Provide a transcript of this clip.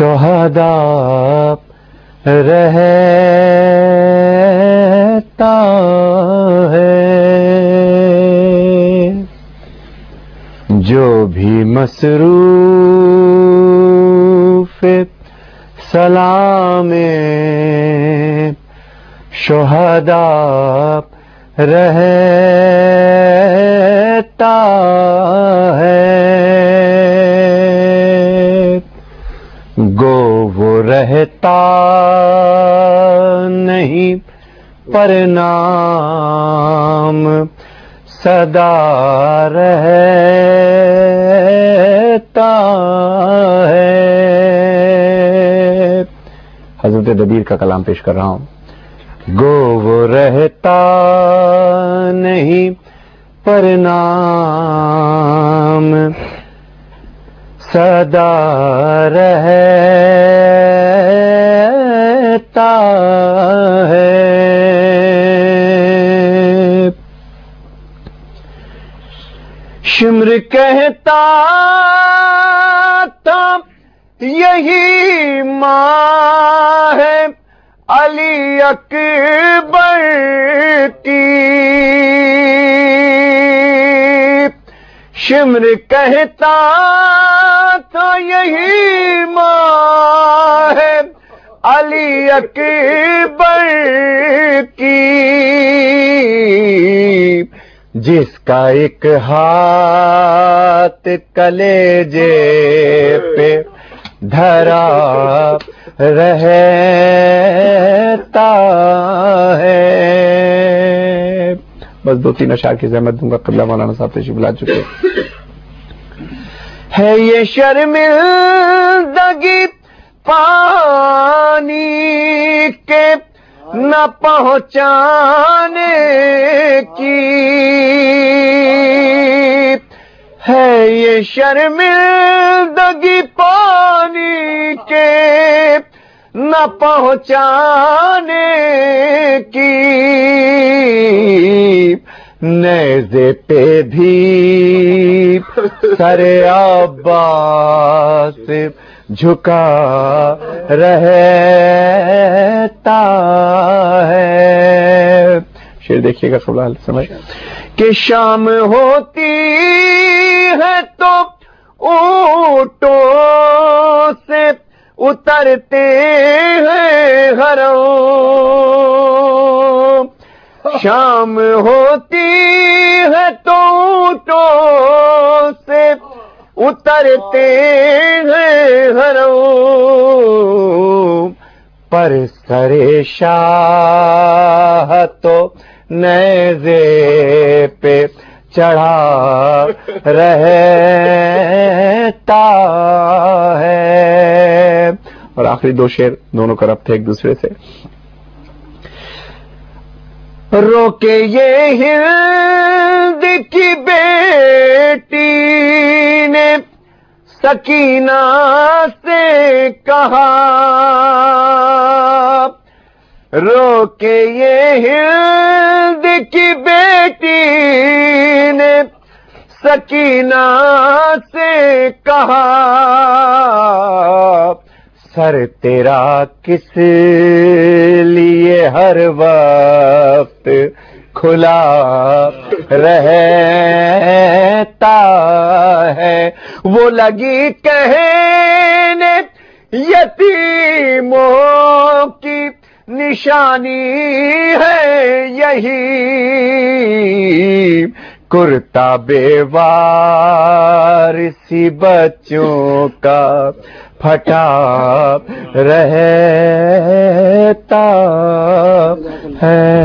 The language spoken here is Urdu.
شہداء رہتا ہے، جو بھی مصروف سلام شہداء رہتا ہے، گو وہ رہتا نہیں پر نام سدا رہتا ہے۔ حضرت دبیر کا کلام پیش کر رہا ہوں۔ گو وہ رہتا نہیں پر نام سدا رہتا ہے، شمر کہتا تھا یہی ماں ہے علی اکبر کی، شمر کہتا تھا یہی ماں ہے علی اکبر کی، جس کا ایک ہاتھ کلیجے پہ دھرا رہتا ہے۔ بس دو تین اشعار کی زحمت دوں گا، قبلہ مولانا صاحب تشریف لا چکے ہے۔ یہ شرمندگی پانی کے نہ پہنچانے کی ہے، یہ شرمندگی پانی کے نہ پہنچانے کی، نیزے پہ بھی سر عباس جھکا رہتا ہے۔ شعر دیکھیے گا خلال سمجھ کہ شام ہوتی ہے تو اونٹوں سے اترتے ہیں حرم، شام ہوتی ہے تو اونٹوں سے اترتے ہیں حرم، پر سر شاہ تو نیزے پہ چڑھا رہتا ہے۔ اور آخری دو شعر دونوں کا ربط ہے ایک دوسرے سے۔ روکے یہ ہند کی بیٹی نے سکینہ سے کہا، روکے یہ ہند کی بیٹی نے سکینہ سے کہا، سر تیرا کس لیے ہر وقت کھلا رہتا ہے، وہ لگی کہنے یتیموں کی نشانی ہے یہی، کرتا بے وارثی بچوں کا پھٹا رہتا ہے۔